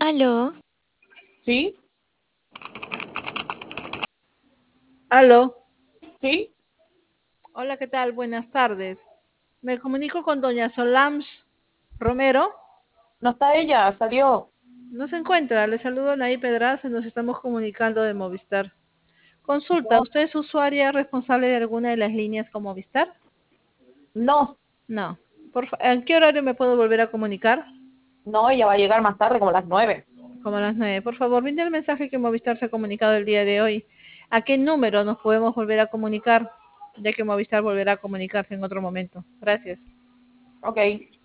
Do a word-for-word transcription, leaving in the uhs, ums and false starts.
Aló, ¿Sí? Aló, ¿Sí? hola, ¿qué tal? Buenas tardes. Me comunico con doña Solange Romero. No está ella, salió. No se encuentra, le saludo Naí Pedraza, nos estamos comunicando de Movistar. Consulta, No, ¿usted es usuaria responsable de alguna de las líneas con Movistar? no, No. Por fa- ¿En qué horario me puedo volver a comunicar? no, ella va a llegar más tarde, como a las nueve. Como a las nueve. Por favor, brinde el mensaje que Movistar se ha comunicado el día de hoy. ¿A qué número nos podemos volver a comunicar? Ya que Movistar volverá a comunicarse en otro momento. Gracias. Ok.